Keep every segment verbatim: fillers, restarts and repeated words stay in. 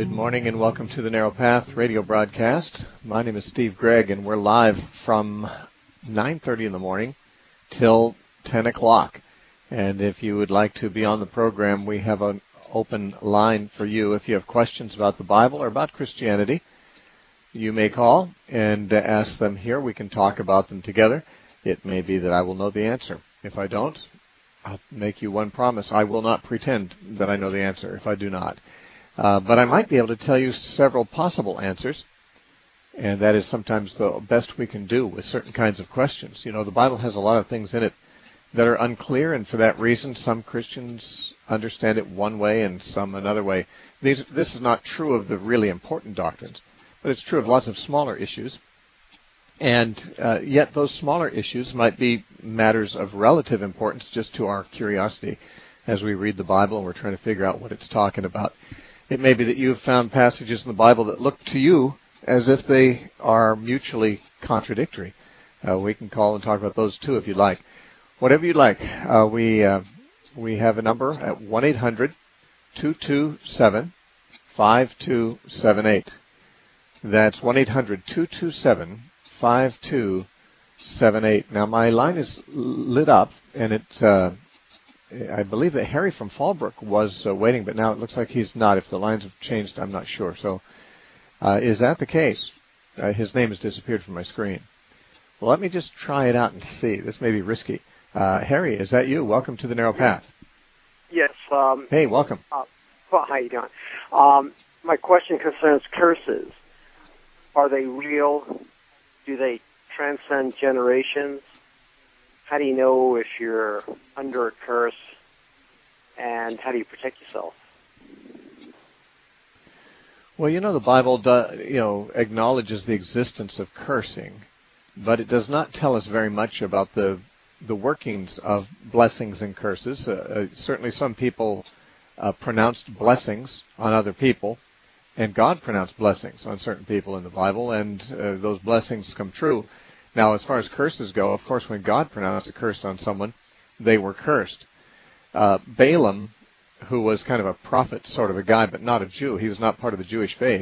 Good morning and welcome to the Narrow Path radio broadcast. My name is Steve Gregg and we're live from nine thirty in the morning till ten o'clock. And if you would like to be on the program, we have an open line for you. If you have questions about the Bible or about Christianity, you may call and ask them here. We can talk about them together. It may be that I will know the answer. If I don't, I'll make you one promise. I will not pretend that I know the answer if I do not. Uh, but I might be able to tell you several possible answers, and that is sometimes the best we can do with certain kinds of questions. You know, the Bible has a lot of things in it that are unclear, and for that reason, some Christians understand it one way and some another way. These, this is not true of the really important doctrines, but it's true of lots of smaller issues. And uh, yet those smaller issues might be matters of relative importance just to our curiosity as we read the Bible and we're trying to figure out what it's talking about. It may be that you have found passages in the Bible that look to you as if they are mutually contradictory. Uh, we can call and talk about those too if you'd like. Whatever you'd like. Uh, we uh, we have a number at one eight hundred two two seven five two seven eight. That's one eight hundred two two seven five two seven eight. Now my line is lit up, and it's... Uh, I believe that Harry from Fallbrook was uh, waiting, but now it looks like he's not. If the lines have changed, I'm not sure. So uh, is that the case? Uh, his name has disappeared from my screen. Well, let me just try it out and see. This may be risky. Uh, Harry, is that you? Welcome to the Narrow Path. Yes. Um, hey, welcome. Uh, well, how you doing? Um, my question concerns curses. Are they real? Do they transcend generations? How do you know if you're under a curse, and how do you protect yourself? Well, you know, the Bible do, you know, acknowledges the existence of cursing, but it does not tell us very much about the the workings of blessings and curses. Uh, uh, certainly some people uh, pronounced blessings on other people, and God pronounced blessings on certain people in the Bible, and uh, those blessings come true. Now, as far as curses go, of course, when God pronounced a curse on someone, they were cursed. Uh, Balaam, who was kind of a prophet sort of a guy, but not a Jew, he was not part of the Jewish faith,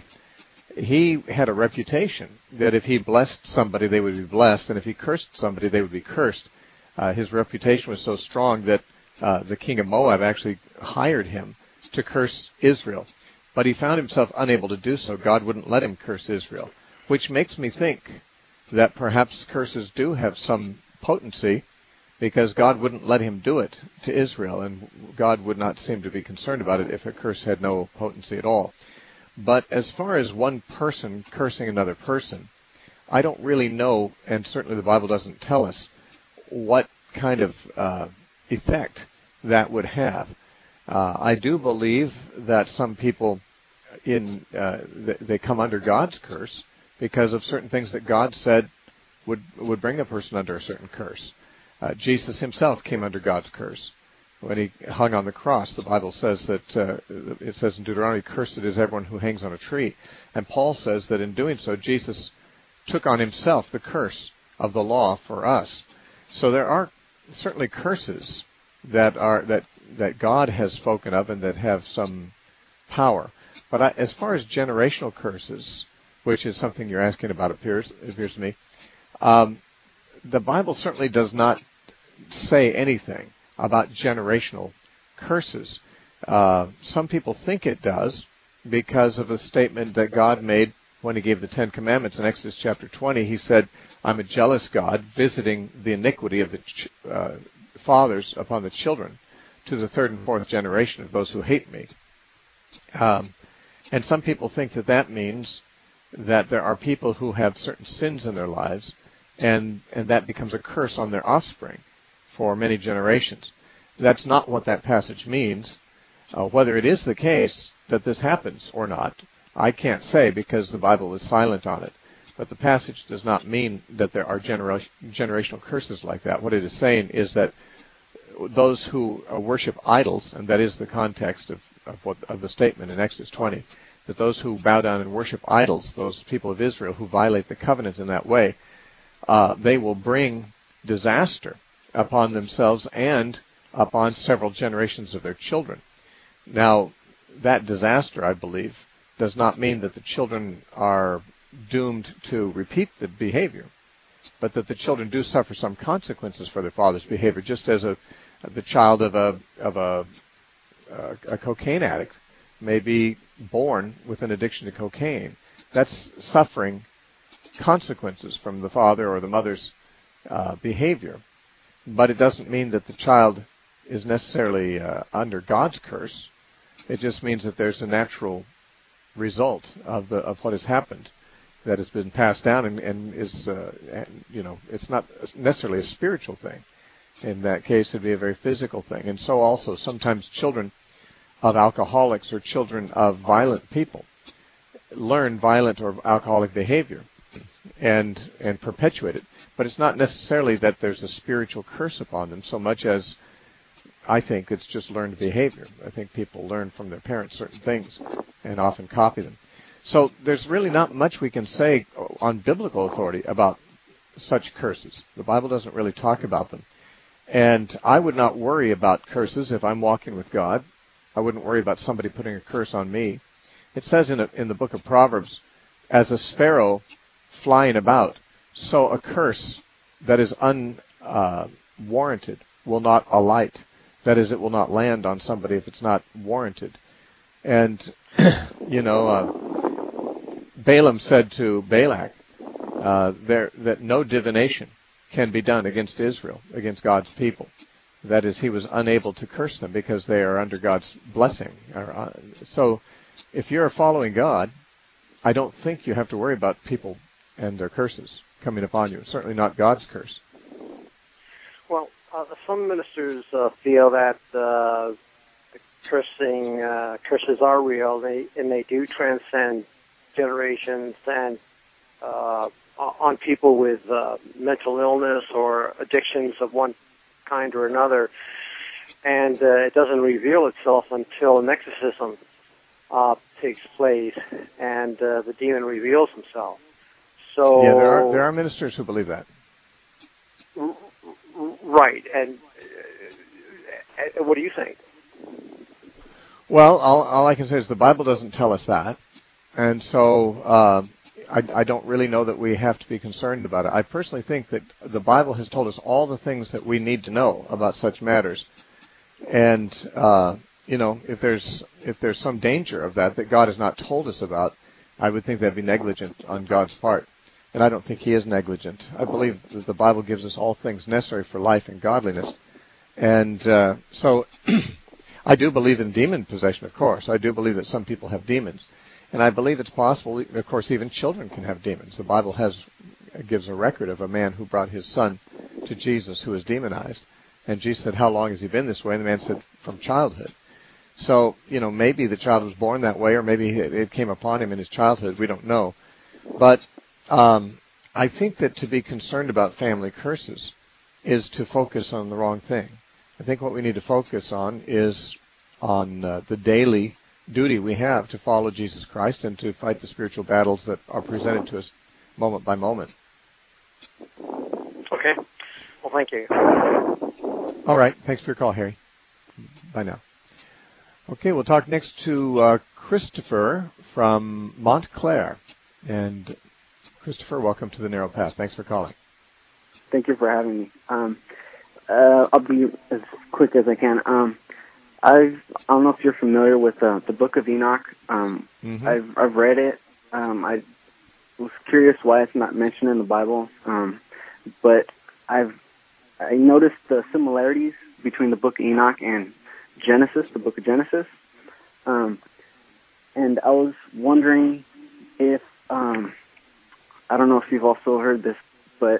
he had a reputation that if he blessed somebody, they would be blessed, and if he cursed somebody, they would be cursed. Uh, his reputation was so strong that uh, the king of Moab actually hired him to curse Israel. But he found himself unable to do so. God wouldn't let him curse Israel, which makes me think that perhaps curses do have some potency because God wouldn't let him do it to Israel, and God would not seem to be concerned about it if a curse had no potency at all. But as far as one person cursing another person, I don't really know, and certainly the Bible doesn't tell us, what kind of uh, effect that would have. Uh, I do believe that some people, in uh, they come under God's curse because of certain things that God said would would bring a person under a certain curse. Uh, Jesus himself came under God's curse when he hung on the cross. The Bible says that, uh, it says in Deuteronomy, cursed is everyone who hangs on a tree. And Paul says that in doing so, Jesus took on himself the curse of the law for us. So there are certainly curses that are that, that God has spoken of and that have some power. But I, as far as generational curses, which is something you're asking about, appears appears to me. Um, the Bible certainly does not say anything about generational curses. Uh, some people think it does because of a statement that God made when he gave the Ten Commandments in Exodus chapter twenty. He said, I'm a jealous God, visiting the iniquity of the ch- uh, fathers upon the children to the third and fourth generation of those who hate me. Um, and some people think that that means that there are people who have certain sins in their lives, and, and that becomes a curse on their offspring for many generations. That's not what that passage means. Uh, whether it is the case that this happens or not, I can't say because the Bible is silent on it. But the passage does not mean that there are genera- generational curses like that. What it is saying is that those who uh, worship idols, and that is the context of, of, what, of the statement in Exodus twenty, that those who bow down and worship idols, those people of Israel who violate the covenant in that way, uh, they will bring disaster upon themselves and upon several generations of their children. Now, that disaster, I believe, does not mean that the children are doomed to repeat the behavior, but that the children do suffer some consequences for their father's behavior, just as a the child of a of a uh, a cocaine addict may be born with an addiction to cocaine. That's suffering consequences from the father or the mother's uh, behavior, but it doesn't mean that the child is necessarily uh, under God's curse. It just means that there's a natural result of the of what has happened that has been passed down and, and is uh, and, you know it's not necessarily a spiritual thing. In that case, it'd be a very physical thing. And so also sometimes children of alcoholics or children of violent people learn violent or alcoholic behavior and and perpetuate it. But it's not necessarily that there's a spiritual curse upon them so much as I think it's just learned behavior. I think people learn from their parents certain things and often copy them. So there's really not much we can say on biblical authority about such curses. The Bible doesn't really talk about them. And I would not worry about curses if I'm walking with God. I wouldn't worry about somebody putting a curse on me. It says in, a, in the book of Proverbs, as a sparrow flying about, so a curse that is unwarranted uh, will not alight. That is, it will not land on somebody if it's not warranted. And, you know, uh, Balaam said to Balak uh, there, that no divination can be done against Israel, against God's people. That is, he was unable to curse them because they are under God's blessing. So if you're following God, I don't think you have to worry about people and their curses coming upon you. Certainly not God's curse. Well, uh, some ministers uh, feel that uh, the cursing uh, curses are real, they, and they do transcend generations and uh, on people with uh, mental illness or addictions of one kind or another, and uh, it doesn't reveal itself until an exorcism uh, takes place and uh, the demon reveals himself. So yeah, there are there are ministers who believe that. R- right, and uh, what do you think? Well, all, all I can say is the Bible doesn't tell us that, and so uh, I, I don't really know that we have to be concerned about it. I personally think that the Bible has told us all the things that we need to know about such matters, and uh, you know, if there's if there's some danger of that that God has not told us about, I would think that'd be negligent on God's part, and I don't think He is negligent. I believe that the Bible gives us all things necessary for life and godliness, and uh, so I do believe in demon possession. Of course, I do believe that some people have demons. And I believe it's possible, of course, even children can have demons. The Bible has gives a record of a man who brought his son to Jesus who was demonized. And Jesus said, how long has he been this way? And the man said, from childhood. So, you know, maybe the child was born that way, or maybe it came upon him in his childhood. We don't know. But um, I think that to be concerned about family curses is to focus on the wrong thing. I think what we need to focus on is on uh, the daily duty we have to follow Jesus Christ and to fight the spiritual battles that are presented to us moment by moment. Okay. Well, thank you. All right. Thanks for your call, Harry. Bye now. Okay, we'll talk next to uh, Christopher from Montclair. And Christopher, welcome to the Narrow Path. Thanks for calling. Thank you for having me. Um, uh, I'll be as quick as I can. Um, I've, I don't know if you're familiar with uh, the Book of Enoch. Um, mm-hmm. I've I've read it. Um, I was curious why it's not mentioned in the Bible, um, but I've I noticed the similarities between the Book of Enoch and Genesis, the Book of Genesis, um, and I was wondering if um, I don't know if you've also heard this, but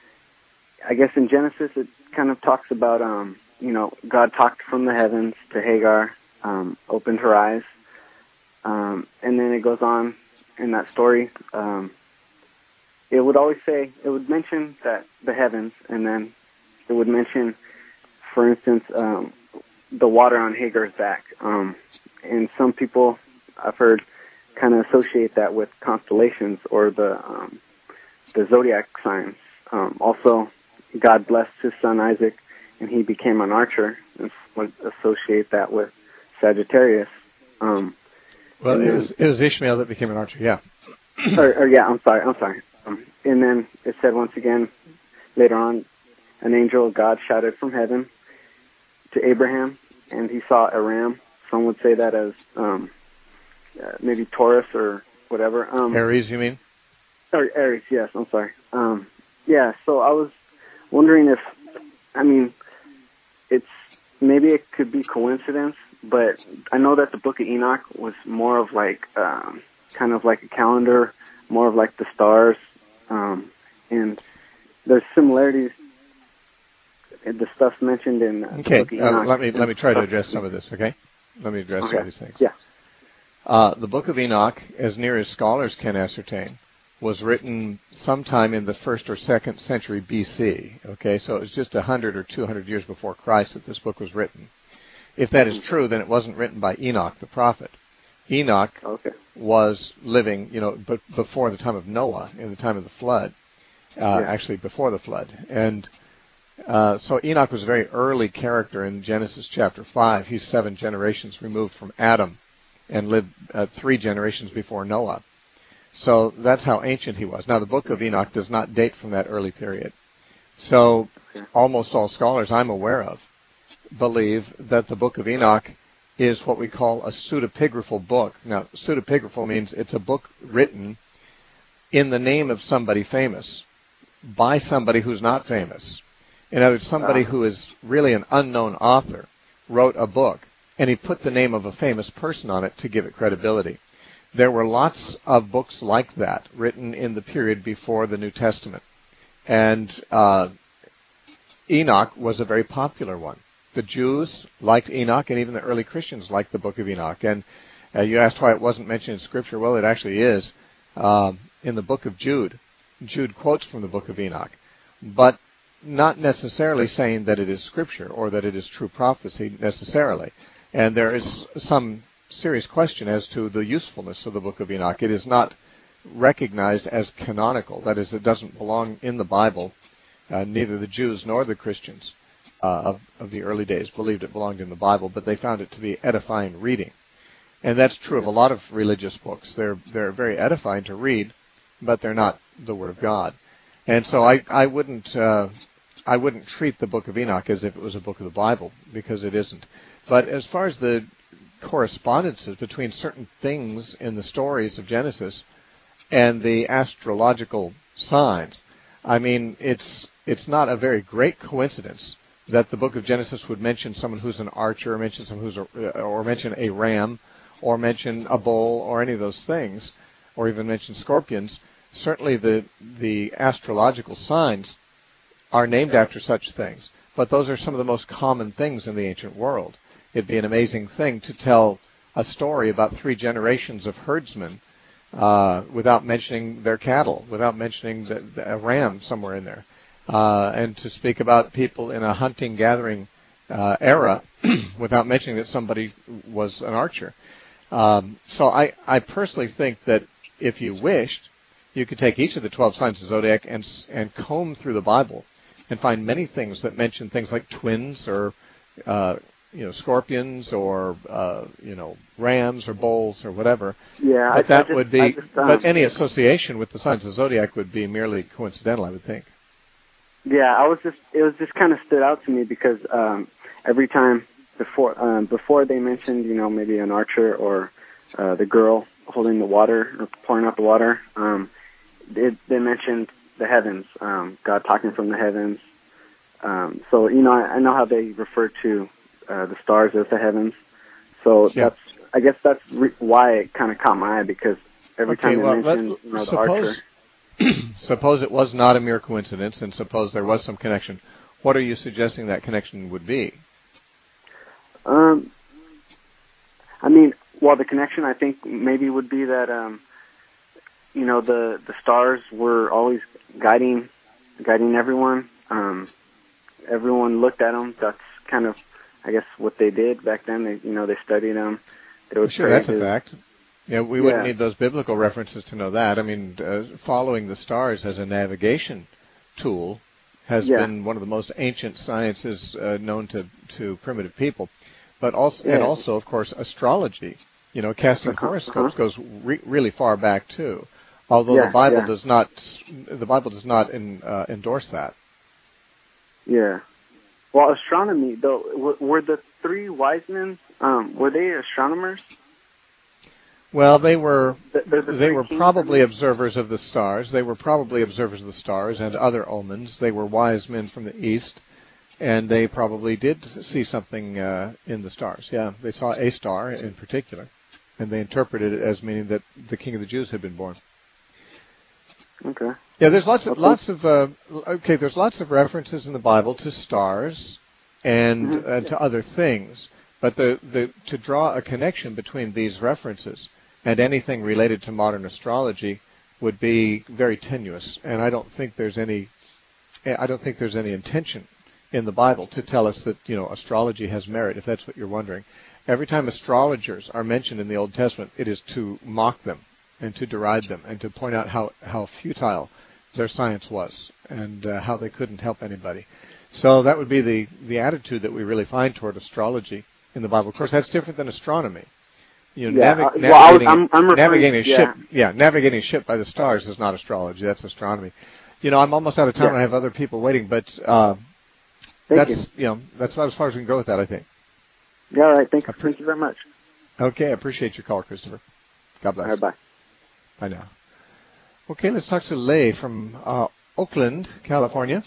I guess in Genesis it kind of talks about um, you know, God talked from the heavens to Hagar, um, opened her eyes, um, and then it goes on in that story. Um, it would always say, it would mention that the heavens, and then it would mention, for instance, um, the water on Hagar's back. Um, and some people, I've heard, kind of associate that with constellations or the um, the zodiac signs. Um, also, God blessed his son Isaac, and he became an archer, and would associate that with Sagittarius. Um, Well, and it then, was it was Ishmael that became an archer. Yeah. or, or yeah, I'm sorry, I'm sorry. Um, and then it said once again later on, an angel of God shouted from heaven to Abraham, and he saw a ram. Some would say that as um, uh, maybe Taurus or whatever. Um, Aries, you mean? Or Aries, yes. I'm sorry. Um, yeah. So I was wondering if, I mean, it's maybe it could be coincidence, but I know that the Book of Enoch was more of like um, kind of like a calendar, more of like the stars, um, and there's similarities. The stuff mentioned in uh, okay. the Book of Enoch. Uh, let me let me try to address some of this. Okay. Let me address okay. some of these things. Yeah. Uh, the Book of Enoch, as near as scholars can ascertain, was written sometime in the first or second century B C. Okay, so it was just a hundred or two hundred years before Christ that this book was written. If that is true, then it wasn't written by Enoch the prophet. Enoch okay. was living, you know, but before the time of Noah, in the time of the flood, uh, yeah. actually before the flood, and uh, so Enoch was a very early character in Genesis chapter five. He's seven generations removed from Adam, and lived uh, three generations before Noah. So that's how ancient he was. Now, the Book of Enoch does not date from that early period. So almost all scholars I'm aware of believe that the Book of Enoch is what we call a pseudepigraphal book. Now, pseudepigraphal means it's a book written in the name of somebody famous by somebody who's not famous. In other words, somebody who is really an unknown author wrote a book, and he put the name of a famous person on it to give it credibility. There were lots of books like that written in the period before the New Testament. And uh, Enoch was a very popular one. The Jews liked Enoch, and even the early Christians liked the Book of Enoch. And uh, you asked why it wasn't mentioned in Scripture. Well, it actually is. Um, in the book of Jude, Jude quotes from the Book of Enoch, but not necessarily saying that it is Scripture or that it is true prophecy necessarily. And there is some serious question as to the usefulness of the Book of Enoch. It is not recognized as canonical. That is, it doesn't belong in the Bible. Uh, neither the Jews nor the Christians uh, of, of the early days believed it belonged in the Bible, but they found it to be edifying reading. And that's true of a lot of religious books. They're they're very edifying to read, but they're not the Word of God. And so I I wouldn't uh, I wouldn't treat the Book of Enoch as if it was a book of the Bible, because it isn't. But as far as the correspondences between certain things in the stories of Genesis and the astrological signs, I mean, it's it's not a very great coincidence that the book of Genesis would mention someone who's an archer, or mention someone who's a, or mention a ram, or mention a bull, or any of those things, or even mention scorpions. Certainly, the the astrological signs are named after such things, but those are some of the most common things in the ancient world. It'd be an amazing thing to tell a story about three generations of herdsmen uh, without mentioning their cattle, without mentioning the, the, a ram somewhere in there, uh, and to speak about people in a hunting-gathering uh, era without mentioning that somebody was an archer. Um, so I, I personally think that if you wished, you could take each of the twelve signs of the zodiac and and comb through the Bible and find many things that mention things like twins or uh, you know, scorpions or, uh, you know, rams or bulls or whatever. Yeah, but I, that I just, would be, I just, um, but any association with the signs of the zodiac would be merely coincidental, I would think. Yeah, I was just, it was just kind of stood out to me because um, every time before, um, before they mentioned, you know, maybe an archer or uh, the girl holding the water or pouring out the water, um, it, they mentioned the heavens, um, God talking from the heavens. Um, so, you know, I, I know how they refer to Uh, the stars as the heavens, so yeah. that's I guess that's re- why it kind of caught my eye, because every okay, time they well, mention let, you know, the suppose, archer. Suppose it was not a mere coincidence, and suppose there was some connection. What are you suggesting that connection would be? Um, I mean, well, the connection I think maybe would be that um, you know, the the stars were always guiding guiding everyone. Um, everyone looked at them. That's kind of, I guess, what they did back then. They, you know, they studied them. They would sure, that's a fact. Yeah, we yeah. wouldn't need those biblical references to know that. I mean, uh, following the stars as a navigation tool has yeah. been one of the most ancient sciences uh, known to, to primitive people. But also, yeah. and also, of course, astrology You know, casting uh-huh. horoscopes uh-huh. goes re- really far back too, although yeah, the Bible yeah. does not. The Bible does not in, uh, endorse that. Yeah. Well, astronomy though, were, were the three wise men? Um, were they astronomers? Well, they were. The, the they were kings, probably I mean? observers of the stars. They were probably observers of the stars and other omens. They were wise men from the east. And they probably did see something uh, in the stars. Yeah, they saw a star in particular, and they interpreted it as meaning that the King of the Jews had been born. Okay. Yeah, there's lots of okay. lots of uh, okay. There's lots of references in the Bible to stars and mm-hmm. uh, to other things, but the, the to draw a connection between these references and anything related to modern astrology would be very tenuous, and I don't think there's any. I don't think there's any intention in the Bible to tell us that, you know, astrology has merit, if that's what you're wondering. Every time astrologers are mentioned in the Old Testament, it is to mock them and to deride them and to point out how, how futile their science was and uh, how they couldn't help anybody. So that would be the, the attitude that we really find toward astrology in the Bible. Of course, that's different than astronomy. You know, yeah, navi- uh, well, navigating, I'm, I'm navigating a yeah. ship, yeah, navigating a ship by the stars is not astrology. That's astronomy. You know, I'm almost out of time. Yeah. And I have other people waiting, but uh, Thank that's you. you know that's about as far as we can go with that, I think. Yeah, all right. Thank, pre- thank you very much. Okay, I appreciate your call, Christopher. God bless. All right, bye. Bye now. Okay, let's talk to Lay from uh, Oakland, California.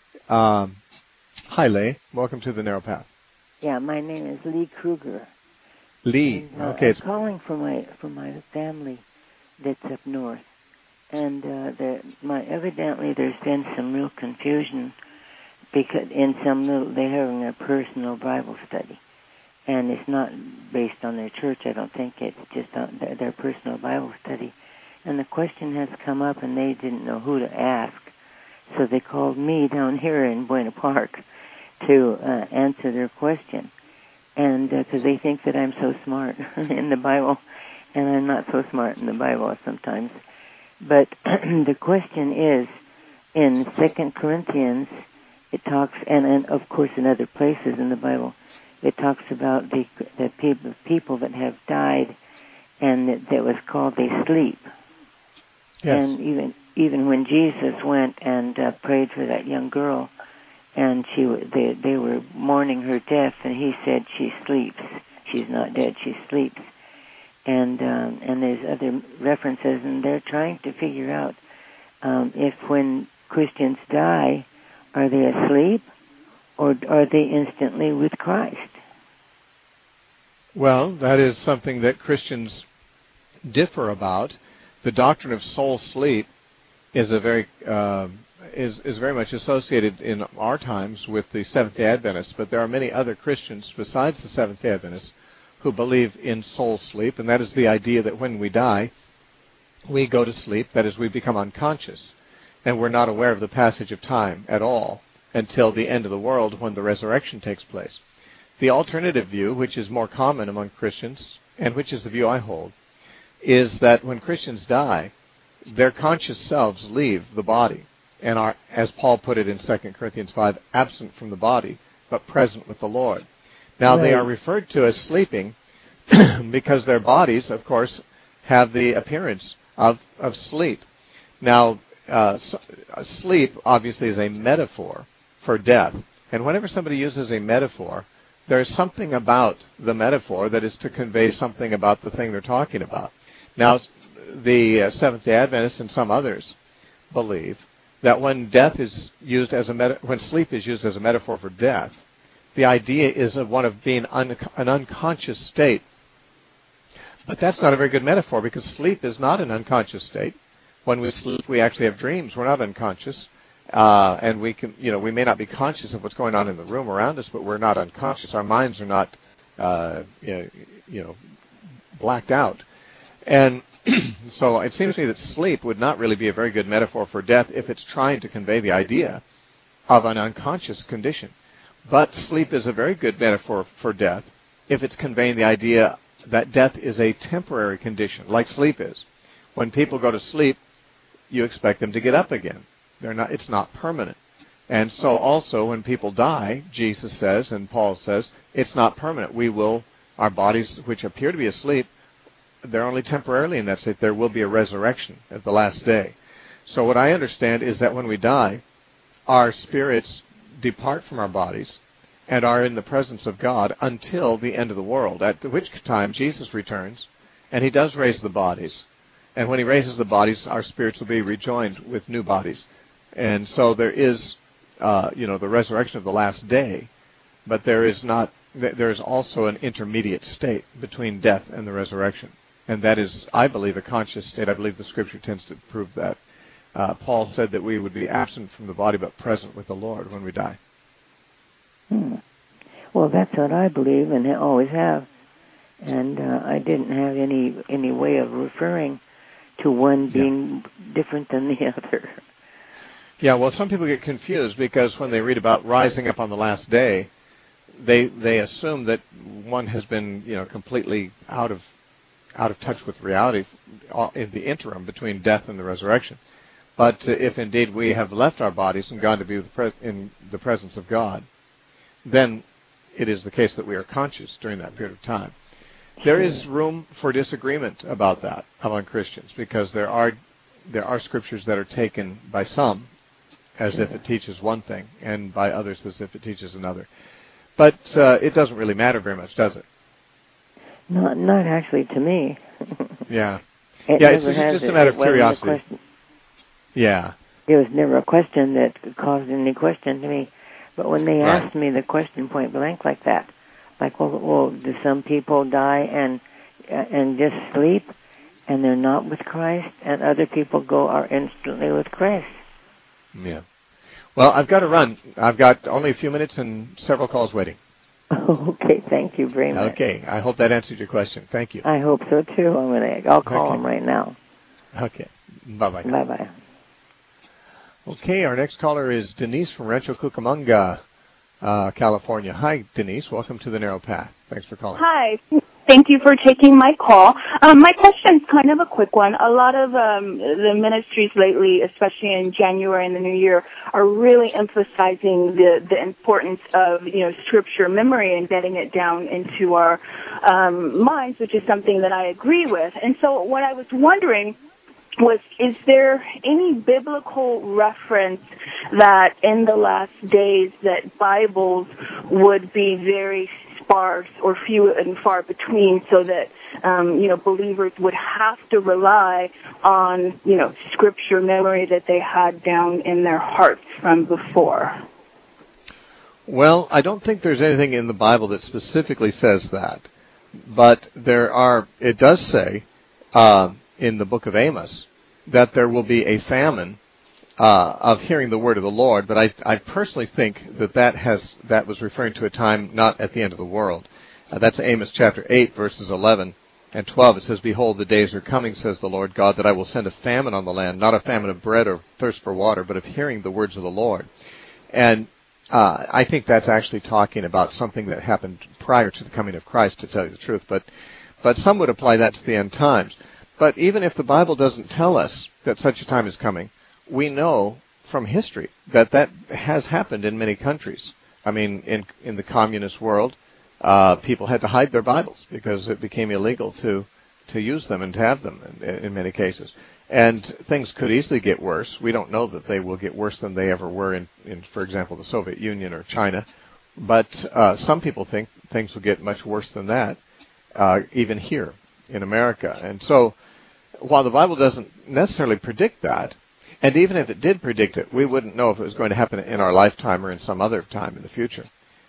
Um, hi, Lay. Welcome to the Narrow Path. Yeah, my name is Lee Kruger. Lee. And, uh, okay. I'm It's calling for my for my family that's up north, and uh, there, my evidently there's been some real confusion because in some little they're having a personal Bible study, and it's not based on their church. I don't think it's just on their, their personal Bible study. And the question has come up, and they didn't know who to ask, so they called me down here in Buena Park to uh, answer their question. And because uh, they think that I'm so smart in the Bible, and I'm not so smart in the Bible sometimes. But the question is, in Second Corinthians, it talks, and, and of course in other places in the Bible, it talks about the the people, people that have died, and that, that was called they sleep. yes. And even even when Jesus went and uh, prayed for that young girl, and she they they were mourning her death, and he said she sleeps. She's not dead. She sleeps. And um, and there's other references, and they're trying to figure out um, if when Christians die, are they asleep, or are they instantly with Christ? Well, that is something that Christians differ about. The doctrine of soul sleep is a very uh, is is very much associated in our times with the Seventh-day Adventists, but there are many other Christians besides the Seventh-day Adventists who believe in soul sleep, and that is the idea that when we die, we go to sleep, that is, we become unconscious, and we're not aware of the passage of time at all until the end of the world when the resurrection takes place. The alternative view, which is more common among Christians, and which is the view I hold, is that when Christians die, their conscious selves leave the body and are, as Paul put it in Second Corinthians five, absent from the body, but present with the Lord. Now, right. They are referred to as sleeping because their bodies, of course, have the appearance of, of sleep. Now, uh, so, uh, sleep, obviously, is a metaphor for death. And whenever somebody uses a metaphor, there's something about the metaphor that is to convey something about the thing they're talking about. Now, the uh, Seventh-day Adventists and some others believe that when death is used as a meta- when sleep is used as a metaphor for death, the idea is of one of being un- an unconscious state. But that's not a very good metaphor because sleep is not an unconscious state. When we sleep, we actually have dreams. We're not unconscious, uh, and we can, you know, we may not be conscious of what's going on in the room around us, but we're not unconscious. Our minds are not, uh, you know, blacked out. And so it seems to me that sleep would not really be a very good metaphor for death if it's trying to convey the idea of an unconscious condition. But sleep is a very good metaphor for death if it's conveying the idea that death is a temporary condition, like sleep is. When people go to sleep, you expect them to get up again. They're not. It's not permanent. And so also when people die, Jesus says and Paul says, it's not permanent. We will, our bodies which appear to be asleep they're only temporarily in that state. There will be a resurrection at the last day. So what I understand is that when we die, our spirits depart from our bodies and are in the presence of God until the end of the world, at which time Jesus returns, and he does raise the bodies. And when he raises the bodies, our spirits will be rejoined with new bodies. And so there is, uh, you know, the resurrection of the last day, but there is not, there is also an intermediate state between death and the resurrection. And that is, I believe, a conscious state. I believe the Scripture tends to prove that. Uh, Paul said that we would be absent from the body but present with the Lord when we die. Hmm. Well, that's what I believe and always have. And uh, I didn't have any any way of referring to one being yeah. different than the other. Yeah, well, some people get confused because when they read about rising up on the last day, they they assume that one has been, you know, completely out of out of touch with reality in the interim between death and the resurrection. But uh, if indeed we have left our bodies and gone to be with the pre- in the presence of God, then it is the case that we are conscious during that period of time. There is room for disagreement about that among Christians because there are there are scriptures that are taken by some as if it teaches one thing and by others as if it teaches another. But uh, it doesn't really matter very much, does it? Not not actually to me. yeah. It yeah, it's, it's has, just a it, matter it of curiosity. Yeah. There was never a question that caused any question to me. But when they right. asked me the question point blank like that, like, well, well, do some people die and uh, and just sleep and they're not with Christ, and other people go are instantly with Christ? Yeah. Well, I've got to run. I've got only a few minutes and several calls waiting. Okay, thank you very much. Okay, I hope that answered your question. Thank you. I hope so too. I'm gonna. I'll call okay. them right now. Okay. Bye bye. Bye bye. Okay, our next caller is Denise from Rancho Cucamonga, uh, California. Hi, Denise. Welcome to the Narrow Path. Thanks for calling. Hi. Thank you for taking my call. Um, my question is kind of a quick one. A lot of um, the ministries lately, especially in January and the New Year, are really emphasizing the, the importance of, you know, scripture memory and getting it down into our um, minds, which is something that I agree with. And so what I was wondering was, is there any biblical reference that in the last days that Bibles would be very sparse or few and far between, so that um, you know, believers would have to rely on, you know, scripture memory that they had down in their hearts from before? Well, I don't think there's anything in the Bible that specifically says that, but there are. It does say uh, in the book of Amos that there will be a famine Uh, of hearing the word of the Lord, but I, I personally think that that has that was referring to a time not at the end of the world. Uh, that's Amos chapter eight, verses eleven and twelve. It says, "Behold, the days are coming, says the Lord God, that I will send a famine on the land, not a famine of bread or thirst for water, but of hearing the words of the Lord." And uh, I think that's actually talking about something that happened prior to the coming of Christ, to tell you the truth. But but some would apply that to the end times. But even if the Bible doesn't tell us that such a time is coming, we know from history that that has happened in many countries. I mean, in in the communist world, uh, people had to hide their Bibles because it became illegal to to use them and to have them in, in many cases. And things could easily get worse. We don't know that they will get worse than they ever were in, in for example, the Soviet Union or China. But uh, some people think things will get much worse than that, uh, even here in America. And so, while the Bible doesn't necessarily predict that, and even if it did predict it, we wouldn't know if it was going to happen in our lifetime or in some other time in the future.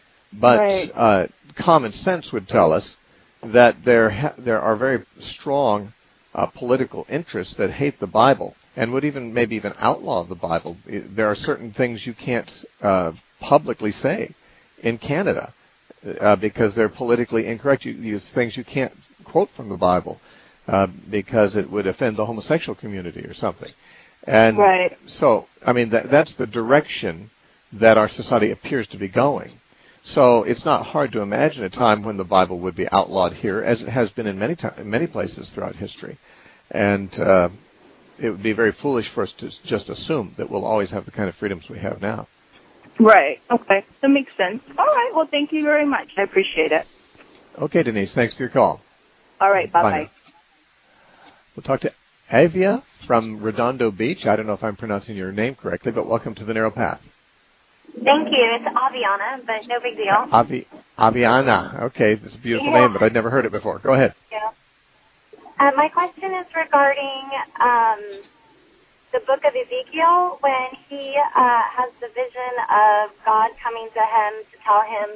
But right. uh, common sense would tell us that there ha- there are very strong uh, political interests that hate the Bible and would even maybe even outlaw the Bible. There are certain things you can't uh, publicly say in Canada uh, because they're politically incorrect. You use things you can't quote from the Bible uh, because it would offend the homosexual community or something. And right. so, I mean, that, that's the direction that our society appears to be going. So it's not hard to imagine a time when the Bible would be outlawed here, as it has been in many to- in many places throughout history. And uh, it would be very foolish for us to just assume that we'll always have the kind of freedoms we have now. Right. Okay. That makes sense. All right. Well, thank you very much. I appreciate it. Okay, Denise. Thanks for your call. All right. Bye-bye. Bye now. We'll talk to Avia from Redondo Beach. I don't know if I'm pronouncing your name correctly, but welcome to the Narrow Path. Thank you. It's Aviana, but no big deal. Avi, Aviana. Okay, this is a beautiful yeah. name, but I'd never heard it before. Go ahead. Yeah. Uh, my question is regarding um, the book of Ezekiel, when he uh, has the vision of God coming to him to tell him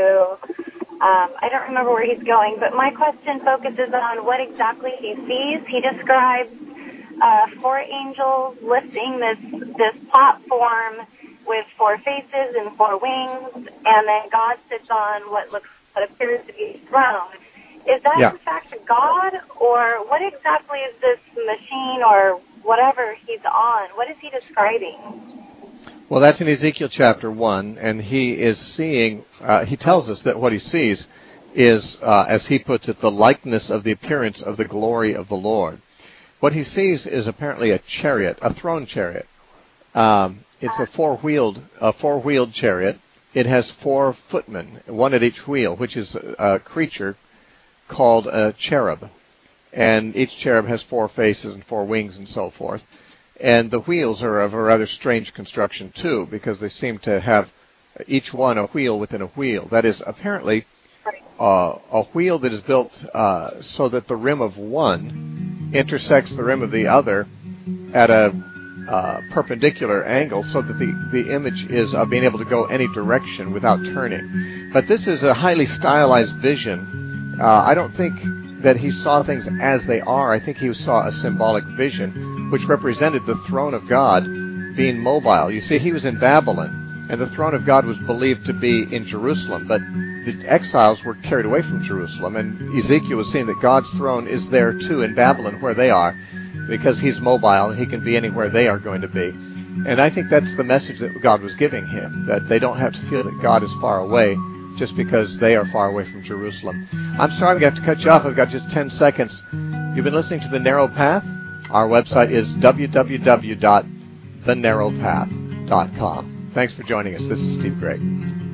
to, um, I don't remember where he's going, but my question focuses on what exactly he sees. He describes uh, four angels lifting this, this platform with four faces and four wings, and then God sits on what looks, what appears to be a throne. Is that yeah. in fact God, or what exactly is this machine or whatever he's on? What is he describing? Well, that's in Ezekiel chapter one, and he is seeing, uh, he tells us that what he sees is, uh, as he puts it, the likeness of the appearance of the glory of the Lord. What he sees is apparently a chariot, a throne chariot. Um, it's a four-wheeled, a four-wheeled chariot. It has four footmen, one at each wheel, which is a creature called a cherub. And each cherub has four faces and four wings and so forth. And the wheels are of a rather strange construction, too, because they seem to have each one a wheel within a wheel. That is, apparently, uh, a wheel that is built uh, so that the rim of one intersects the rim of the other at a uh, perpendicular angle, so that the, the image is uh, being able to go any direction without turning. But this is a highly stylized vision. Uh, I don't think that he saw things as they are. I think he saw a symbolic vision, which represented the throne of God being mobile. You see, he was in Babylon, and the throne of God was believed to be in Jerusalem, but the exiles were carried away from Jerusalem, and Ezekiel was seeing that God's throne is there too in Babylon where they are, because he's mobile and he can be anywhere they are going to be. And I think that's the message that God was giving him, that they don't have to feel that God is far away just because they are far away from Jerusalem. I'm sorry, I'm going to have to cut you off. I've got just ten seconds. You've been listening to The Narrow Path. Our website is w w w dot the narrow path dot com. Thanks for joining us. This is Steve Gregg.